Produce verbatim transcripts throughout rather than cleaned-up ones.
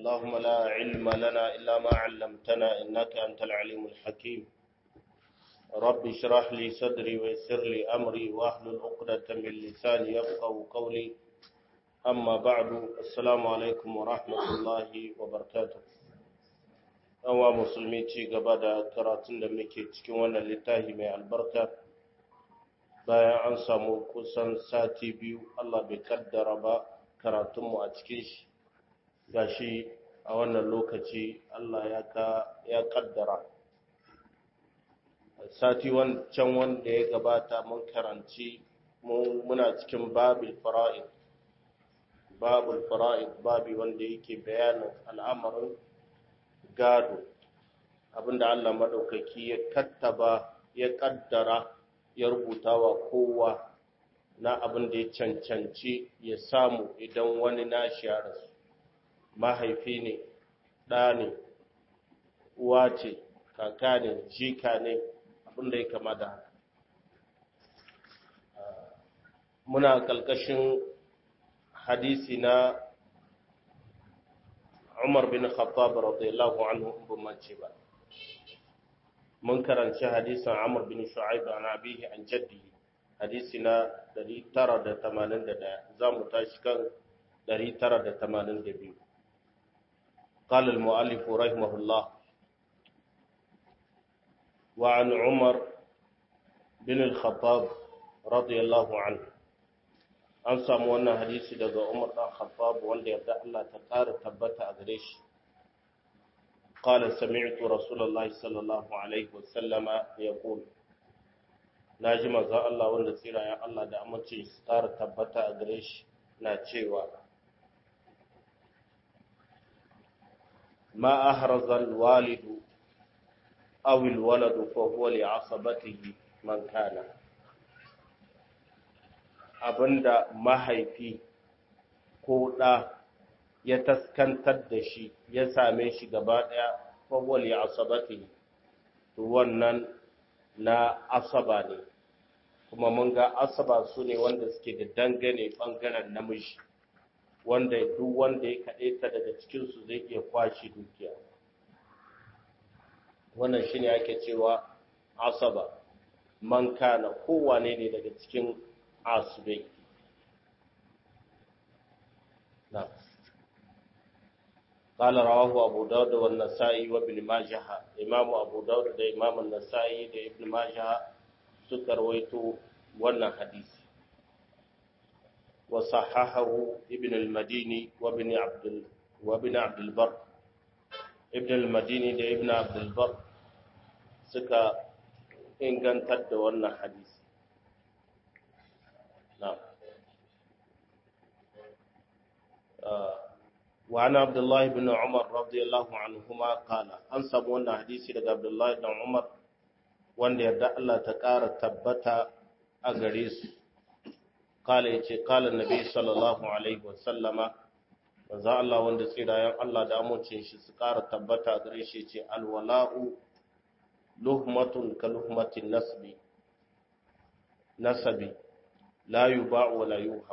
اللهم لا علم لنا إلا ما علمتنا إنك أنت العليم الحكيم رب اشرح لي صدري ويسر لي أمري واحلل عقدة من لساني يفقهوا قولي أما بعد السلام عليكم ورحمة الله وبركاته أوا مسلمي ci gaba da karatun da muke cikin wannan littafi mai albarka bayan an samu kusan sati biyu Allah bai kaddara ba karatunmu a cikin shi gashi a wannan lokaci Allah ya ka ya kaddara sati wancan wanda ya gabata mun karanci muna cikin babul fara'id babul fara'id babi wanda yake bayanin al'amarin gado abinda Allah madaukaki ya kattaba ya kaddara ya rubuta wa kowa na abin da ya cancanci ya samu idan wani nashi ya rasu mahaifi ne ɗa ne uwa ce kaka ne jika ne abin da ya kama da haka muna ƙalƙashin hadisi na Umar bin Khattab radiyallahu anhu in ban mace ba mun karanci hadisin Amr bin Shu'aib an abihi an jaddihi hadisi na ɗari tara da tamanin da ɗaya zamu tashi kan ɗari tara da tamanin da biyu قال المؤلف رحمه الله وعن عمر بن الخطاب رضي الله عنه an samu wannan hadisi daga Umar dan Khattab wanda yarda Allah ta ƙara tabbata a gare shi qala sami'tu rasulullahi sallallahu alaihi wasallama yaqul naji manzo Allah wanda tsira ya Allah da amince su ƙara tabbata a gare shi na cewa ma ahraza alwalidu aw alwaladu fa huwa li'asabatihi man kana abinda mahaifi ko ɗa ya taskantar da shi ya same shi gaba ɗaya fawwali asabati to wannan na asaba ne kuma mun ga asaba su ne wanda suke da dangane ɓangaren namiji wanda duk wanda ya kaɗe ta daga cikinsu zai iya kwashe dukiya wannan shi ne ake cewa asaba man kana kowane ne daga cikin asibai na قال رواه أبو داود والنسائي وابن ماجه إمام أبو داود ده إمام النسائي ده ابن ماجه سكر ويتو وانا حديث وصححه ابن المديني وابن عبد ال... وابن عبد البر ابن المديني ده ابن عبد البر سكا إن كان تد وانا حديث نعم آه. وعن عبد الله بن عمر رضي الله عنهما قال an samu wannan hadisi daga Abdullah ibn Umar wanda yarda Allah ta ƙara tabbata a gare su kala yace kala nabi sallallahu alaihi wasallama manzo Allah wanda tsirayen Allah da amincin shi su ƙara tabbata a gare shi yace alwala'u luhmatun ka luhmatin nasbi nasabi la yuba'u wa la yuhab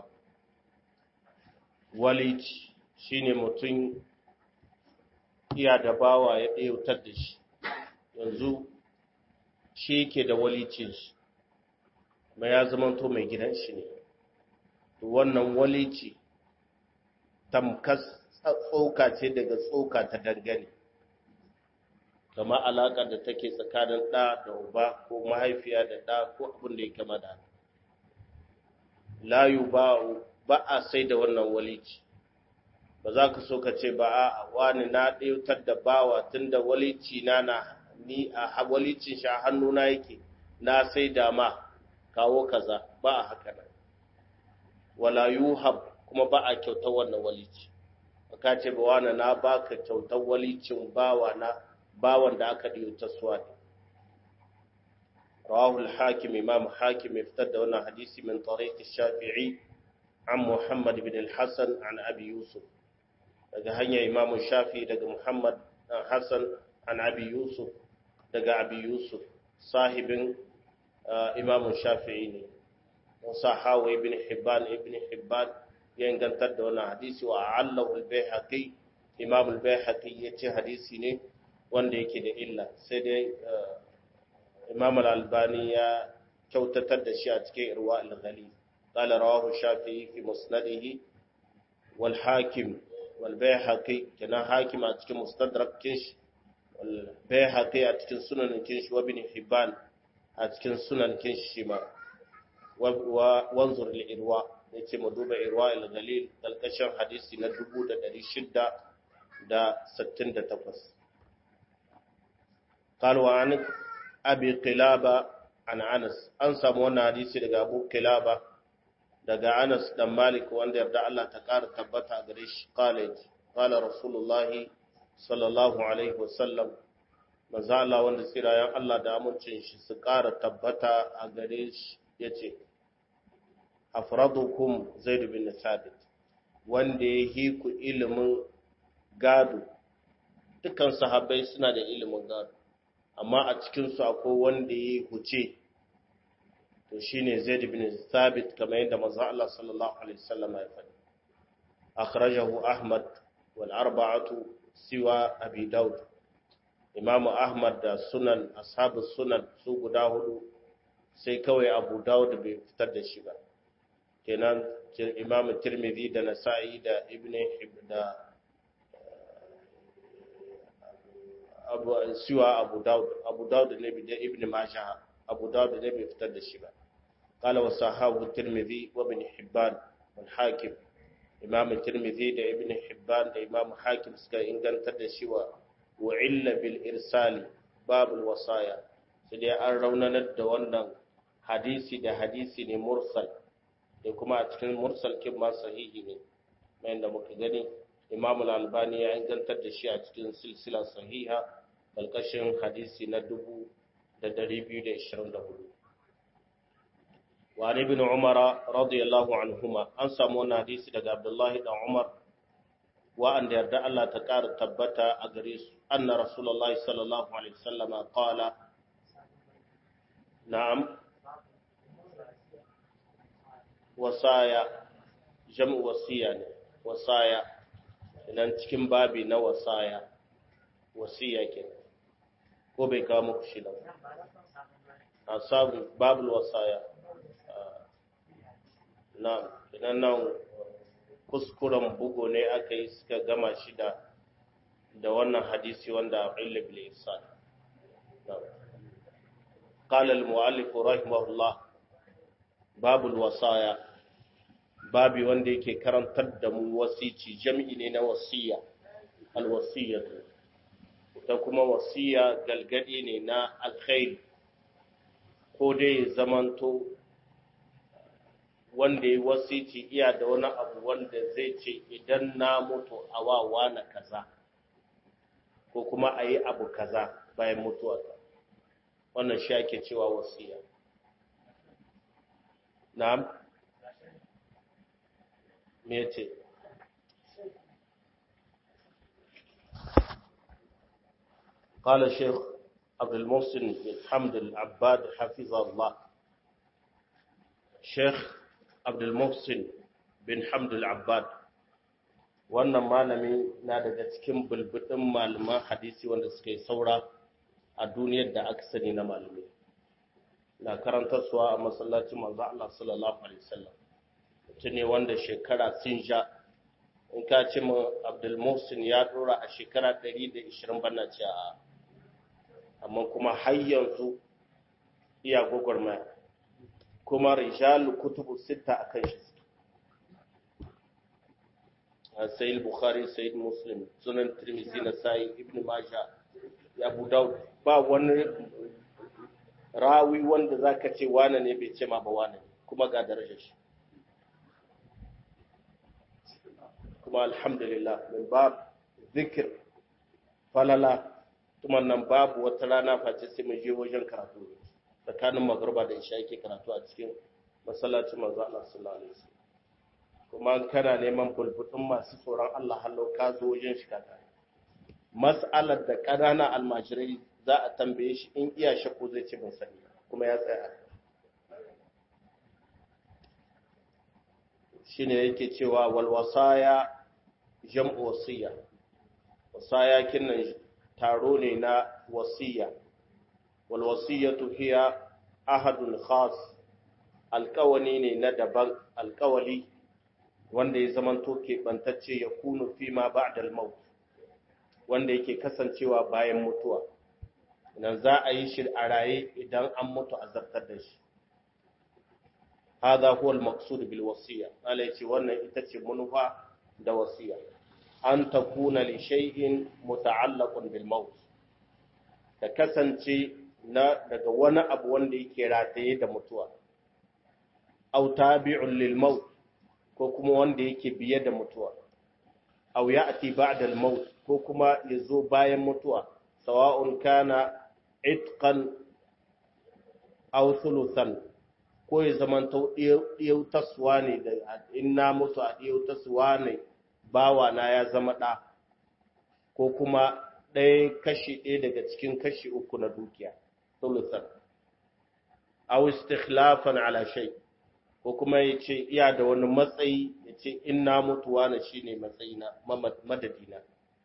walici shine mutum iya da bawa ya ɗautar da shi yanzu shi yake da walicin shi mai ya zamanto mai gidan shi ne wannan walici tamkas tsoka ce daga tsoka ta dangane kama alaƙar da take tsakanin ɗa da uba ko mahaifiya da ɗa ko abin da ya kama da layu ba a sai da wannan walici ba za ka so ka ce ba a wani na ɗautar da bawa tun da walici na na ni a walicin shi a hannuna yake na sai da ma kawo kaza ba a haka nan wala yuhab kuma ba a kyautar wannan walici ka ce ba wani na baka kyautar walicin bawa na bawan da aka ɗautar suwa ne rawahu al-hakim imam hakim ya fitar da wannan hadisi min tariq ash-shafi'i an muhammad bin al-hasan an abi yusuf daga hanyar imamun shafi daga Muhammad Hassan an abi Yusuf daga abi Yusuf sahibin imamun shafi'i ne Musa Hawa ibn Hibban ibn Hibban ya ingantar da wannan hadisi wa allahu al-Baihaqi Imam al-Baihaqi yace hadisi ne wanda yake da illa, sai dai Imam al-Albani ya kyautatar da shi a cikin Irwa al-Ghalil. Qala rawahu Shafi'i fi musnadihi wal Hakim wal Baihaqi, kana Hakim a cikin Mustadrak kinshi, wal Baihaqi a cikin Sunan kinshi, wa Ibn Hibban a cikin Sunan kinshi shi ma. Wa wanzur al-Irwa, yace mu duba Irwa al-Ghalil kalkashin hadisi na dubu da ɗari shida da sittin da takwas. قال وعن أبي قلابة عن أنس أنسى مونا حديثي لغا أبو قلابة لغا أنس دم مالك وأن يبدأ الله تقار تبتا قريش قال قال رسول الله صلى الله عليه وسلم مزا الله وأن سيرا يا الله دامن تنشي سقار تبتا قريش يتي أفرضكم زيد بن ثابت وأن يهيك إلم gado. Dukkan sahabbai suna da ilimin gado, amma a cikinsu akwai wanda ya huce, to shi ne Zaid bin Thabit, kamar yadda manzo Allah sallallahu alaihi wasallam ya faɗi. Akhrajahu Ahmad wal arba'atu siwa Abi Dawud. Imam Ahmad da sunan ashabu sunan su guda hudu, sai kawai Abu Dawud bai fitar da shi ba. Kenan Imam Tirmidhi da Nasa'i da Ibn Hibban da abu siwa Abu Dawud Abu Dawud ne bi da Ibn Majah Abu Dawud ne bai fitar da shi ba. Qala wa sahahu Tirmidhi wa Ibn Hibban wal Hakim. Imam Tirmidhi da Ibn Hibban da Imam Hakim suka ingantar da shi wa illa bil irsali babul wasaya, sai dai an raunanar da wannan hadisi da hadisi ne mursal, da kuma a cikin mursal kin ma sahihi ne, mai da muka gani Imam al-Albani ya ingantar da shi a cikin silsila sahiha kalkashin hadisi na dubu da dari biyu da ishirin da hudu. Wa ibn Umar radiyallahu anhuma, an samu wannan hadisi daga Abdullahi dan Umar wa an da yarda Allah ta ƙara tabbata a gare su, anna Rasulullahi sallallahu alaihi wasallam qala na'am wasaya jam'u wasiya ne, wasaya idan cikin babi na wasaya wasiya ke, ko bai kawo muku shi nan a sabu babul wasaya na idan nan kuskuren bugu ne aka yi suka gama shi da da wannan hadisi wanda illa bil ihsan. قال المؤلف رحمه الله باب الوصايا, babi wanda yake karantar da mu wasici, jami'i ne na wasiya, alwasiyatu, ta kuma wasiya galgadi ne na alkhairi, ko dai zamanto wanda ya wasici iya da wani abu wanda zai ce idan na mutu a wawa na kaza, ko kuma a yi abu kaza bayan mutuwa, wannan shi ake cewa wasiya. Na'am, me yace? قال الشيخ عبد المحسن بن حمد العباد حفظه الله. Sheikh Abdul Muhsin bin Hamdul Abbad, wannan malami na daga cikin bulbudin malaman hadisi wanda suka yi saura a duniyar da aka sani na malamai, na karantarsuwa a masallacin manzo Allah sallallahu alaihi wasallam. Mutum ne wanda shekara sun ja, in ka ce mu Abdul Muhsin ya dora a shekara ɗari da ishirin bana ce a, amma kuma har yanzu iya gwagwarmaya, kuma rijal kutubu sita akan shi, Sayyid Bukhari, Sayyid Muslim, Sunan Tirmidhi, Nasa'i, Ibn Majah, Abu Dawud, ba wani rawi wanda zaka ce wane ne bai ce ma ba wane, kuma ga darajar shi. Kuma alhamdulillah, min bab zikir falala, kuma nan babu wata rana face sai mun je wajen karatu, tsakanin magruba da isha yake karatu a cikin masallacin manzo Allah sallallahu alaihi wasallam. Kuma kana neman bulbudin masu tsoron Allah hallo ka zo wajen shi kaka. Mas'alar da ƙananan almajirai za a tambaye shi, in iya shakku zai ce ban sani, kuma ya tsaya. Shine yake cewa wal wasaya jam'u wasiya, wasaya kinnan taro ne na wasiya wal wasiyatu hiya ahadun khas alqawli ne na daban alqawli wanda ya zamanto ke bantacce ya kunu fi ma ba'da al-maut wanda yake kasancewa bayan mutuwa idan za a yi shi a raye idan an mutu a zartar da shi hada huwa al-maqsud bil wasiya Allah yace wannan ita ce manufa da wasiya an takuna li shay'in muta'allaqun bil maut ta kasance na daga wani abu wanda yake rataye da mutuwa aw tabi'un lil maut ko kuma wanda yake biye da mutuwa aw ya'ti ba'da al maut ko kuma yazo bayan mutuwa sawa'un kana itqan aw thuluthan ko ya zamanto ɗiyau taswa ne da in na mutu a ɗiyau taswa ne bawa na ya zama ɗa ko kuma ɗaya kashi ɗaya daga cikin kashi uku na dukiya thuluthan aw istikhlafan ala shay ko kuma ya ce iya da wani matsayi ya ce in na mutu wani shine matsayina madadina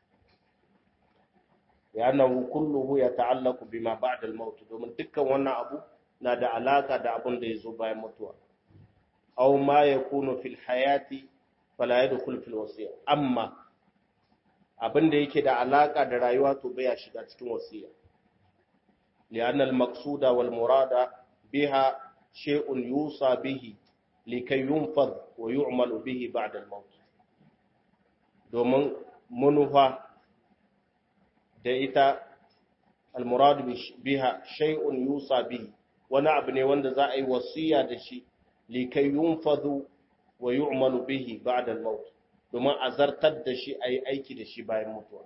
ya nahu kulluhu ya ta'allaku bima ba'da al-maut domin dukkan wannan abu na da alaka da abin da yazo bayan mutuwa aw ma yakunu fil hayati fala yadkhul fil wasiya amma abin da yake da alaka da rayuwa to baya shiga cikin wasiya li'anna al-maqsuda wal murada biha shay'un yusa bihi likay yunfadh wa yu'malu bihi ba'da al-maut domin munufa da ita al-murad biha shay'un yusa bihi wani abu ne wanda za a yi wasiya da shi likay yunfadhu wa yu'malu bihi ba'da al-maut domin azartar da shi ayi aiki da shi bayan mutuwa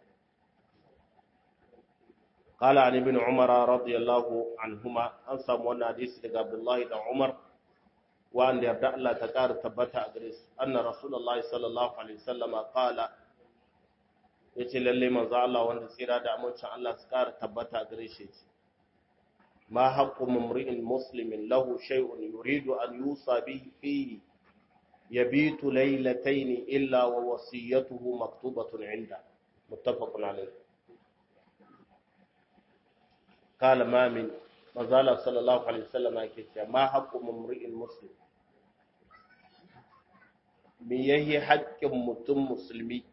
qala ali ibn umar radiyallahu anhuma an samu wannan hadisi daga abdullahi da umar wanda yarda Allah ta ƙara tabbata a gare su anna rasulullahi sallallahu alaihi wasallama qala yace lalle manzo Allah wanda tsira da amincin Allah su ƙara tabbata a gare shi ma haqqu mumri'in muslimin lahu shay'un yuridu an yusa bihi fihi yabitu laylatayn illa wa wasiyatuhu maktubatun 'inda muttafaqun alayh qala ma min manzo Allah sallallahu alaihi wasallama yake cewa ma haqqu mumri'in muslim me yayi haƙƙin mutum musulmi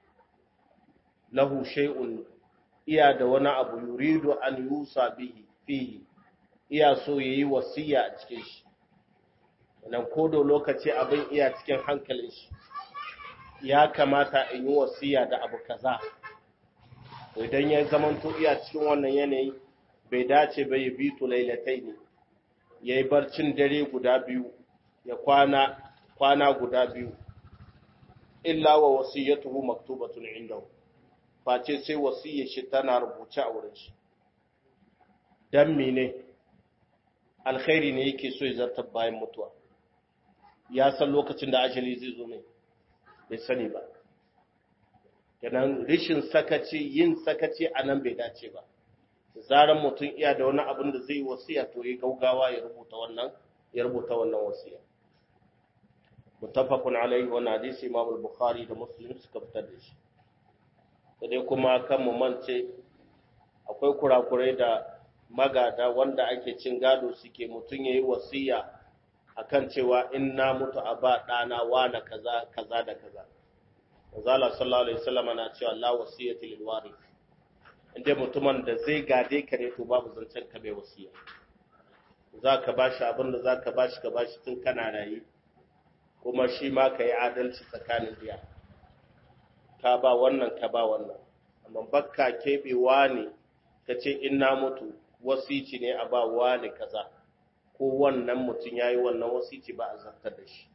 lahu shay'un iya da wani abu yuridu an yusa bihi fihi iya so yayi wasiya a cikin shi nan ko da lokaci abin iya cikin hankalin shi ya kamata in yi wasiya da abu kaza to idan ya zamanto iya cikin wannan yanayi bai dace ba ya bitu lailataini yayi barcin dare guda biyu ya kwana kwana guda biyu illa wa wasiyatuhu maktubatun indahu face sai wasiyar shi tana rubuce a wurin shi dan mene alkhairi ne yake so ya zartar bayan mutuwa ya san lokacin da ajali zai zo mai bai sani ba kenan rishin sakaci yin sakaci anan bai dace ba zaran mutum iya da wani abin da zai wasiya to ya gaugawa ya rubuta wannan ya rubuta wannan wasiya muttafaqun alaihi wa hadisi Imam al-Bukhari da Muslim suka fitar da shi sai kuma kan mu mance akwai kurakurai da magada wanda ake cin gado suke mutun yayi wasiya akan cewa in na mutu a ba dana wani kaza kaza da kaza manzo sallallahu alaihi wasallam na cewa la wasiyati lil warith inda mutumin da zai gade ka ne to babu zancen ka bai wasiya zaka bashi abin da zaka bashi ka bashi tun kana rayi kuma shi ma ka yi adalci tsakanin biya ka ba wannan ka ba wannan amma bakka kebewa ne ka ce in na mutu wasici ne a ba wani kaza ko wannan mutum yayi wannan wasici ba a zartar da shi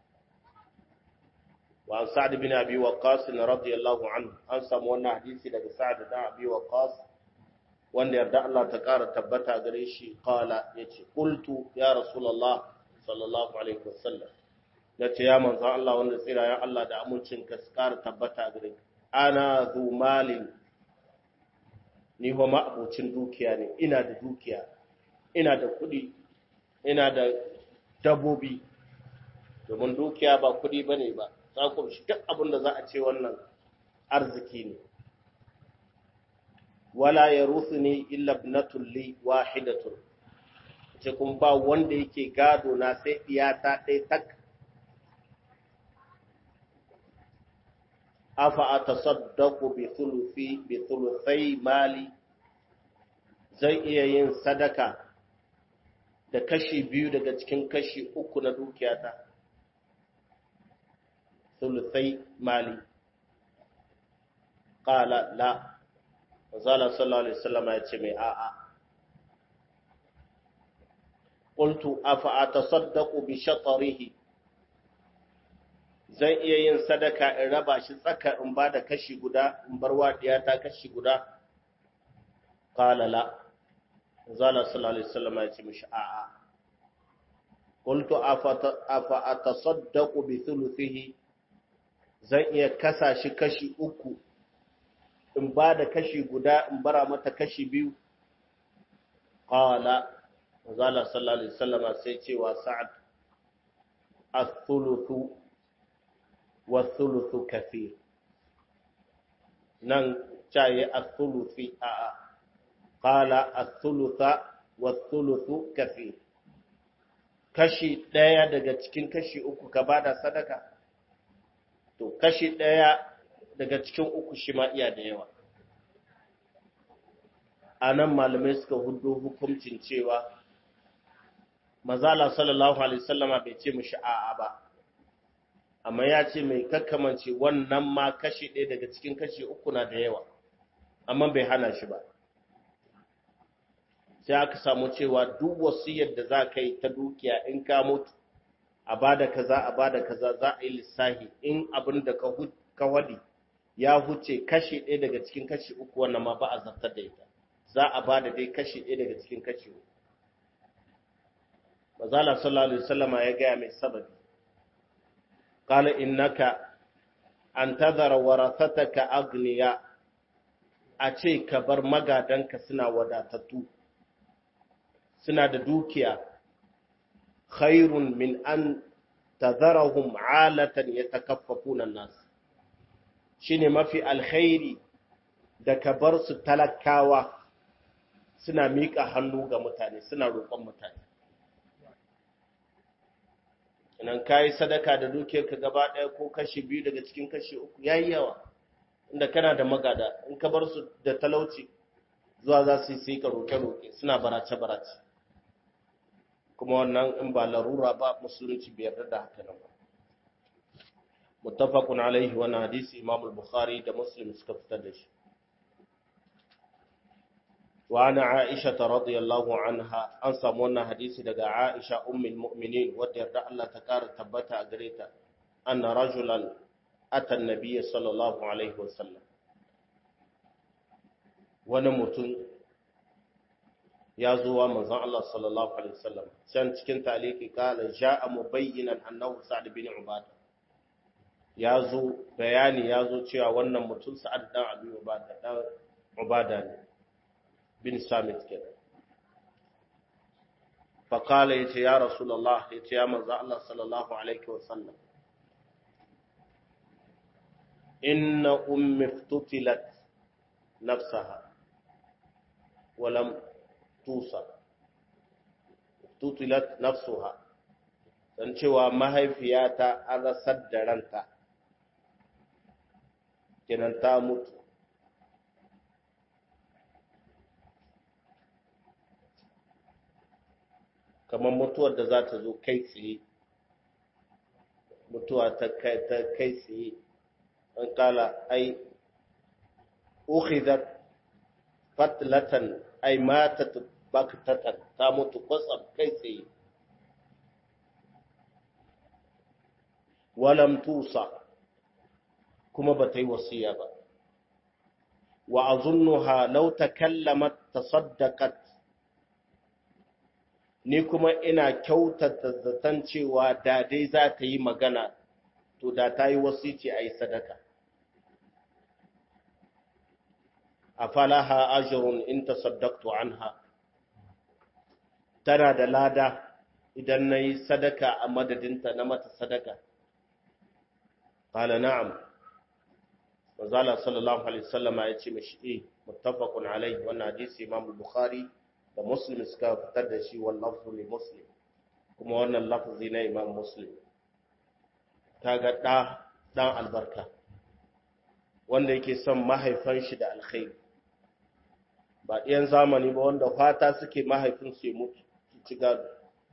wa sa'd bin abi waqqas radiyallahu anhu an samu wannan hadisi daga sa'd bin abi waqqas wanda yarda Allah ta ƙara tabbata gare shi qala yace qultu ya rasulullah sallallahu alaihi wasallam yace ya manzo Allah wanda tsira ya Allah da amincin ka ƙara tabbata gare ka ana zu malin ni ho ma abucin dukiya ne ina da dukiya ina da kuɗi ina da dabobi domin dukiya ba kuɗi bane ba za ku shi duk abin da za a ce wannan arziki ne wala yaruthuni illa ibnatun li wahidatun ce kun ba wanda yake gado na sai iyata ɗaya tak. Afa atasaddaqu bi thuluthi bi thuluthai mali, zai iya yin sadaka da kashi biyu daga cikin kashi uku na dukiyata. Thuluthai mali. Qala la. Manzala sallallahu alaihi wasallam ya ce mai a'a. Qultu afa atasaddaqu bi shatrihi, zan iya yin sadaka in raba shi tsaka in ba da kashi guda in bar wadiya ta kashi guda. Qala la. Manzala sallallahu alaihi wasallam ya ce mishi a'a. Qultu afa afa atasaddaqu bi thuluthihi, zan iya kasa shi kashi uku in ba da kashi guda in bara mata kashi biyu. Qala, manzala sallallahu alaihi wasallam sai cewa Sa'ad, ath-thuluthu wath-thuluthu kathir. Nan caye ath-thuluthi a a qala ath-thulutha wath-thuluthu kathir. Kashi daya daga cikin kashi uku ka bada sadaka, to kashi daya daga cikin uku shi ma iya da yawa. A nan malamai suka hudu hukuncin cewa mazala sallallahu alaihi wasallama bai ce mishi a'a ba, amma ya ce mai kakkamance wannan ma kashi ɗaya daga cikin kashi uku na da yawa, amma bai hana shi ba. Sai aka samu cewa duk wasiyar da za ka yi ta dukiya in ka mutu a bada kaza a bada kaza za a yi lissahi in abin da ka wadi ya huce kashi ɗaya daga cikin kashi uku, wannan ma ba a zartar da ita, za a ba da dai kashi ɗaya daga cikin kashi uku. Mazala sallallahu alaihi wasallama ya gaya mai sababi, qala innaka an tadhara warathataka agniya, a ce ka bar magadanka suna wadatattu, suna da dukiya, khairun min an tadharahum alatan yatakaffafuna an-nas, shine mafi alkhairi da ka bar su talakawa suna miƙa hannu ga mutane, suna roƙon mutane. Idan ka yi sadaka da dukiyarka gaba ɗaya ko kashi biyu daga cikin kashi uku ya yi yawa, inda kana da magada, in ka bar su da talauci zuwa za su yi sai ka roƙe-roƙe suna barace-barace. Kuma wannan in ba larura ba musulunci bai yarda da haka nan ba. Muttafaqun alaihi wa hadisi Imam al-Bukhari da Muslim suka fitar da shi. Wa ana Aisha radhiyallahu anha, an samu wannan hadisi daga Aisha ummul mu'minin wadda yarda Allah ta kara tabbata a gare ta, anna rajulan ata an-nabiy sallallahu alaihi wa sallam, wani mutum ya zo wa manzon Allah sallallahu alaihi wa sallam, can cikin taliki kala ja'a mubayyinan annahu Sa'd bin Ubada, ya zo bayani ya zo cewa wannan mutum Sa'ad dan Abi Ubada dan Ubada ne bin Samit kenan. Fa qala yace ya Rasulullah, yace ya manzo Allah sallallahu alaihi wasallam, inna ummi iftutilat nafsaha wa lam tusa, iftutilat nafsuha, dan cewa mahaifiyata an rasar da ranta, kenan ta mutu. Kamar mutuwar da za ta zo kai tsaye, mutuwa ta kai tsaye, an kala ai ukhizat fatlatan, ai matat baktatan, ta mutu kwatsam kai tsaye. Walam tusa, kuma ba ta yi wasiya ba. Wa azunnuha law takallamat tasaddaqat, ni kuma ina kyautata zaton cewa da dai za ta yi magana, to da ta yi wasici a yi sadaka. A falaha ajirun in tasaddaqtu anha, tana da lada idan na yi sadaka a madadinta na mata sadaka. Qala na'am, manzo Allah sallallahu alaihi wasallama ya ce mishi eh muttafaqun alaihi wannan hadisi Imam Bukhari da Muslim suka fitar da shi wal lafzu li Muslim kuma wannan lafzi na Imam Muslim kaga da dan albarka wanda yake son mahaifan shi da alkhairi ba ɗiyan zamani ba wanda fata suke mahaifin su ya mutu su ci gado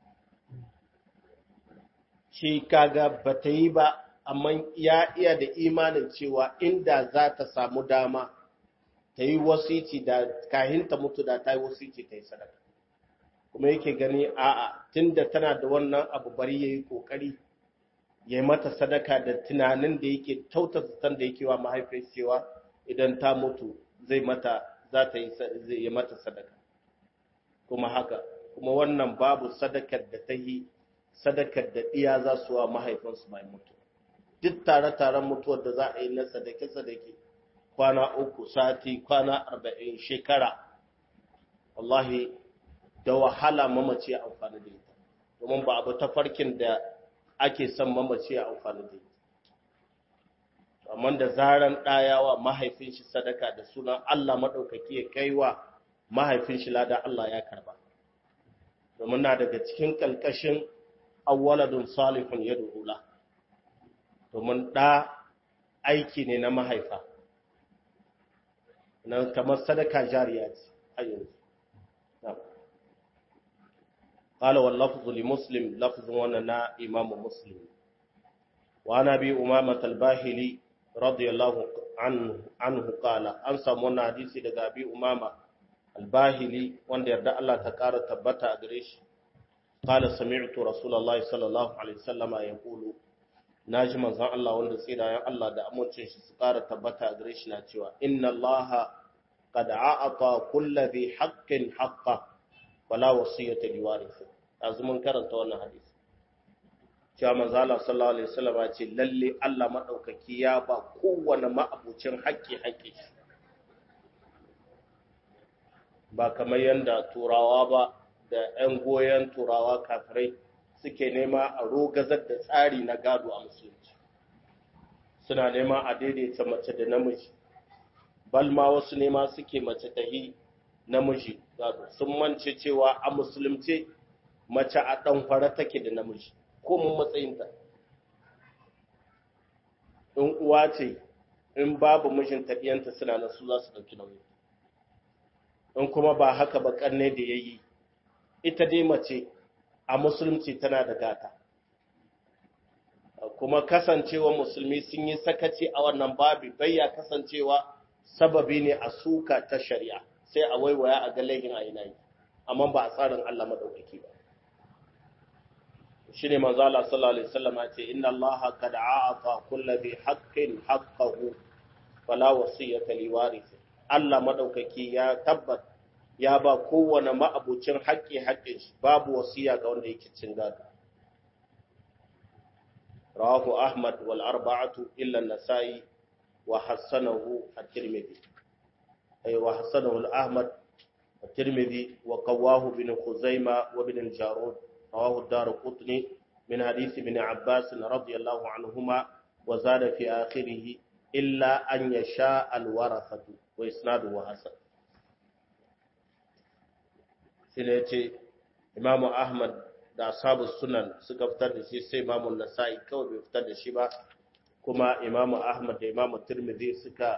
shi kaga bata yi ba amma ya iya da imanin cewa inda za ta samu dama ta yi wasici da kahinta mutu da ta yi wasici ta yi sadaka kuma yake gani a'a tunda tana da wannan abu bari ya yi ƙoƙari ya yi mata sadaka da tunanin da yake tautata san da yake wa mahaifiyar cewa idan ta mutu zai mata za ta yi zai yi mata sadaka kuma haka kuma wannan babu sadakar da ta yi sadakar da iya za su wa mahaifinsu mai mutu duk tare-taren mutuwar da za a yi na sadake-sadake kwana uku sati kwana arba'in shekara wallahi da wahala mamaci ya amfani da ita domin ba abu ta farkin da ake son mamaci ya amfani da ita amma da zaran ɗayawa mahaifin shi sadaka da sunan Allah maɗaukaki ya kai wa mahaifin shi lada Allah ya karba domin na daga cikin ƙalƙashin awwaladun salihun ya duhula domin ɗa aiki ne na mahaifa na kamar sadaka jariya ce a yanzu قال واللفظ لمسلم لفظ وننا إمام مسلم وعن أبي أمامة الباهلي رضي الله عنه عنه قال أنسى من حديث دغ أبي أمامة الباهلي وان يرضى الله تكار تبتا أغريش قال سمعت رسول الله صلى الله عليه وسلم يقول ناجي منزان الله wanda tsira Allah da amincin shi su ƙara tabbata a gare shi na cewa inna Allah qad a'ata kulli dhi haqqin haqqa wala wasiyata liwarith azumin karanta wannan hadisi cewa manzo Allah sallallahu alaihi wasallam ya ce lalle Allah madaukaki ya ba kowanne ma'abucin haƙƙi haƙƙi ba kamar yanda turawa ba da ƴan goyen turawa kafirai suke nema a rogazar da tsari na gado a musulunci suna nema a daidaita mace da namiji balma wasu nema suke mace ta yi namiji gado sun mance cewa a musulunci mace a ɗan fara take da namiji ko mun matsayinta in uwa ce in babu mijinta ɗiyanta suna nan su za su ɗauki nauyi in kuma ba haka ba ƙarne da ya yi ita dai mace a musulunci tana da gata kuma kasancewa musulmi sun yi sakaci a wannan babi bayya kasancewa sababi ne a suka ta shari'a sai a waiwaya a ga laifin a ina yi amma ba a tsarin Allah madaukaki ba shine manzo Allah sallallahu alaihi wasallam ya ce inna Allah qad a'ata kulli bi haqqin haqqahu fala wasiyata liwarith Allah madaukaki ya tabbat ya ba kowane ma'abucin haƙƙi haƙƙin shi babu wasiya ga wanda yake cin gado rawahu Ahmad wal arba'atu illa an-Nasa'i wa hasanahu at-Tirmidhi ay wa hasanahu Ahmad at-Tirmidhi wa qawahu bin Khuzaimah wa bin al-Jarud rawahu ad-Darqutni min hadith ibn Abbas radiyallahu anhuma wa zada fi akhirih illa an yasha al-warathatu wa isnaduhu hasan sai ya ce Imam Ahmad da ashabu sunan suka fitar da shi sai Imam Nasa'i kawai bai fitar da shi ba kuma Imam Ahmad da Imam Tirmidhi suka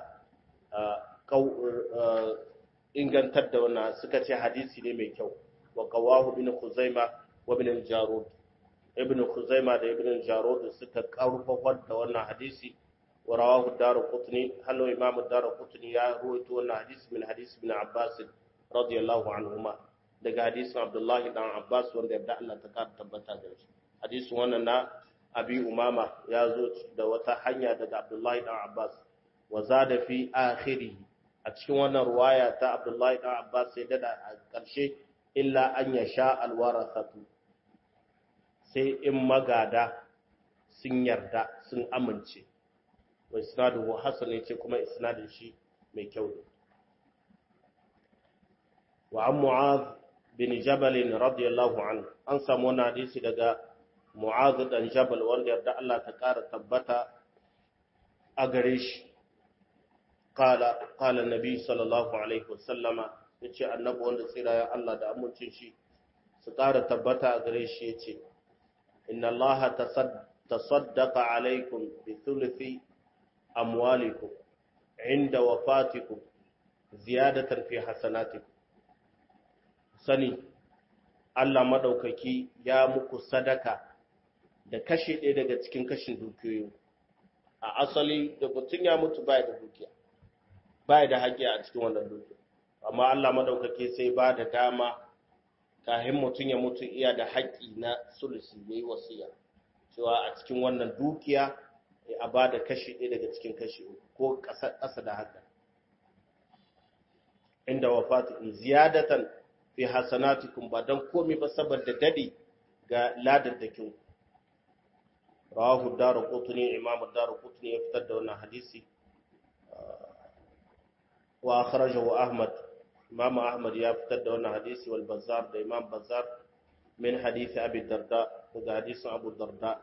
ingantar da wannan suka ce hadisi ne mai kyau wa qawahu ibn Khuzaimah wa ibn al-Jarud ibn Khuzaimah da ibn al-Jarud suka karfafa da wannan hadisi wa rawahu ad-Darqutni hallo Imam ad-Darqutni ya ruwaito wannan hadisi min hadisi ibn Abbas radiyallahu anhuma daga hadisin Abdullahi dan Abbas wanda yadda Allah ta kara tabbata da shi hadisin wannan na Abi Umama ya zo da wata hanya daga Abdullahi dan Abbas wa zada fi akhirih a cikin wannan ruwaya ta Abdullahi dan Abbas sai dada a ƙarshe illa an yasha alwarathatu sai in magada sun yarda sun amince wa isnaduhu hasan yace kuma isnadin shi mai kyau ne wa an Mu'adh bin Jabal radiyallahu anhu an samu wannan hadisi daga Mu'adh dan Jabal wanda yarda Allah ta kara tabbata a gare shi qala qala annabi sallallahu alaihi wasallama yace annabi wanda tsira ya Allah da amincin shi su ƙara tabbata a gare shi yace inna allaha tasaddaqa alaikum bi thuluthi amwalikum inda wafatikum ziyadatan fi hasanatikum sani Allah madaukaki ya muku sadaka da kashe ɗaya daga cikin kashin dukiyoyi a asali da mutum ya mutu baya da dukiya baya da haƙƙi a cikin wannan dukiya amma Allah madaukaki sai ba da dama kafin mutum ya mutu iya da haƙƙi na sulusi yayi wasiya cewa a cikin wannan dukiya a ba da kashi ɗaya daga cikin kashi ko ƙasa da haka inda wafatu ziyadatan fi hasanatikum ba dan komai ba saboda dadi ga ladaddakin rawahu darqutni imam darqutni ya fitar da wannan hadisi wa akhrajahu ahmad imam ahmad ya fitar da wannan hadisi wal bazzar da imam bazzar min hadisi abi darda daga hadisin abu darda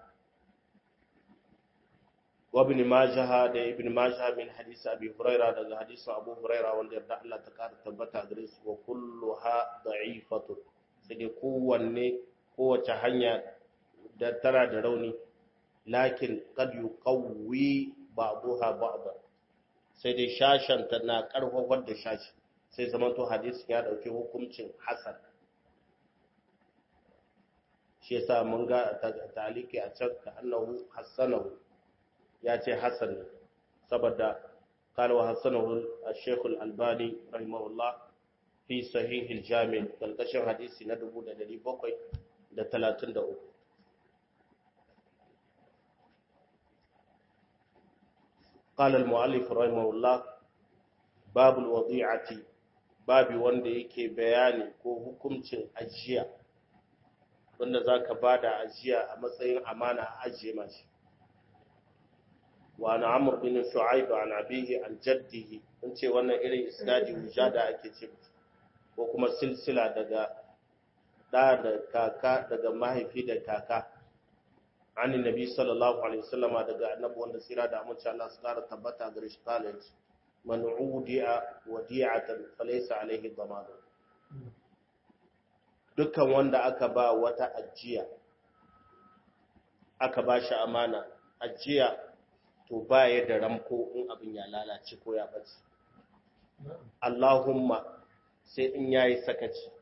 وابن ماجه ده ابن ماجه من حديث ابي هريره ده حديث ابو هريره wanda yarda Allah ta kara tabbata gare su wa kulluha da'ifatu sai kowanne kowace hanya da tana da rauni lakin qad yuqawwi ba'daha ba'da sai dai shashan ta na karfafar da shashi sai zamanto hadisi ya dauki hukuncin hasan shi yasa mun ga taliki a can ka annahu hasanahu ya ce Hassan ne saboda kalwa Hassanahu al-Sheikh al-Albani rahimahullah fi sahih al-Jami' kalkashin hadisi na dubu da ɗari bakwai da talatin da uku قال المؤلف رحمه الله باب الوضيعة babi wanda yake bayani ko hukuncin ajiya wanda zaka bada ajiya a matsayin amana a ajiye mashi وعن عمرو بن شعيب عن أبيه عن جده in ce wannan irin isnadi wujada ake ce ko kuma silsila daga da da kaka daga mahaifi da kaka an nabi sallallahu alaihi wasallama daga annabi wanda sira da amince Allah su kara tabbata gare shi college man udiya wadi'atan falaysa alaihi dhaman dukkan wanda aka ba wata ajiya aka ba shi amana ajiya to ba ya da ramko in abin ya lalace ko ya bace Allahumma sai in yayi sakaci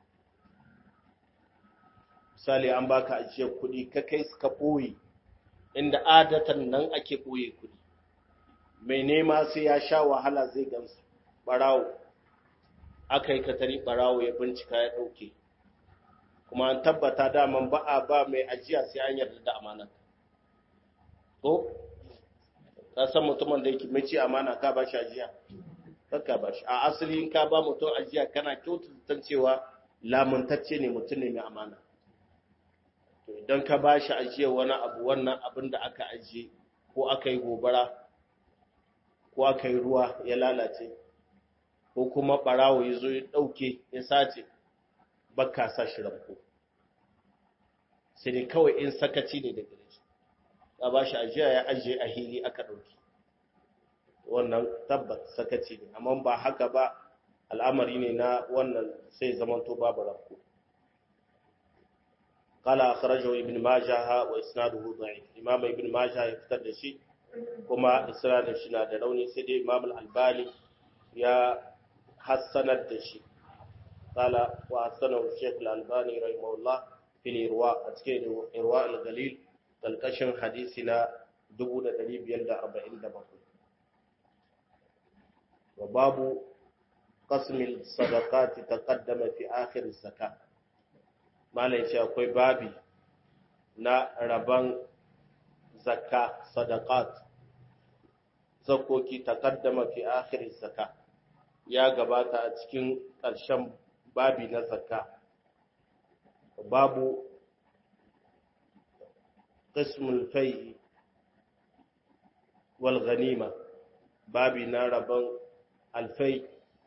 misali an baka ajiyar kuɗi ka kai suka ɓoye inda adatan nan ake ɓoye kuɗi mai nema sai ya sha wahala zai gamsu ɓarawo aka yi katari ɓarawo ya bincika ya ɗauke kuma an tabbata daman ba a ba mai ajiya sai an yarda da amana ko ka san mutumin da yake mai ci amana ka ba shi ajiya ka ba shi a asali in ka ba mutum ajiya kana kyautata cewa lamuntacce ne mutum ne mai amana to idan ka ba shi ajiya wani abu wannan abin da aka ajiye ko aka yi gobara ko aka yi ruwa ya lalace ko kuma barawo ya zo ya ɗauke ya sace baka sa shi ranko sai dai kawai in sakaci ne da gare shi ka ba shi ajiya ya ajiye a hili aka ɗauki wannan tabbat sakaci ne amma ba haka ba al'amari ne na wannan sai zamanto babu ranko qala akhrajahu ibn majah wa isnaduhu da'if imam ibn majah ya fitar da shi kuma isnadin shi na da rauni sai dai imam al-albani ya hassanar da shi qala wa hasanahu shaykh al-albani rahimahullah fil irwa a cikin irwa al-galil kalkashin hadisi na dubu da ɗari biyar da arba'in da bakwai wa babu qasmil sadaqati taqaddama fi akhir az-zakat malai ce akwai babi na raban zakka sadaqat zakoki taqaddama fi akhir az-zakat ya gabata a cikin ƙarshen babi na zakka babu qismul fai wal ghanima babi na rabon alfai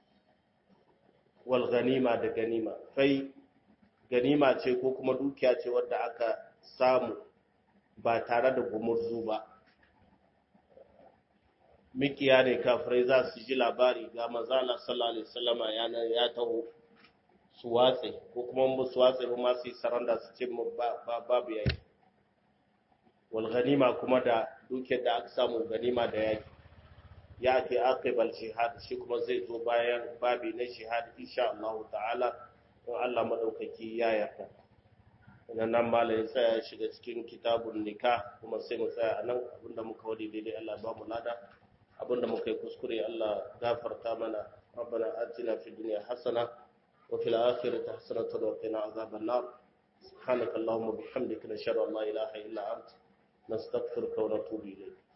wal ghanima da ganima fai ganima ce ko kuma dukiya ce wadda aka samu ba tare da gumurzu ba mikiya ne kafirai za su ji labari ga manzala sallallahu alaihi wasallama yana ya taho su watse ko kuma mu su watse ba ma su yi saranda su ce babu yayi wal ganima kuma da duke da aka samu ganima da yaki ya ke aqibal jihad shi kuma zai zo bayan babi na jihad insha Allah ta'ala in Allah madaukaki ya yarda nan nan malai tsaya shiga cikin kitabun nikah kuma sai mu tsaya anan abinda muka wadi daidai Allah ba mu lada abinda muka yi kuskure Allah gafarta mana rabbana atina fid dunya hasana wa fil akhirati hasanatan wa qina azaban nar subhanakallahumma bihamdika nashhadu an la ilaha illa anta nastaghfiruka wa natubu ilayk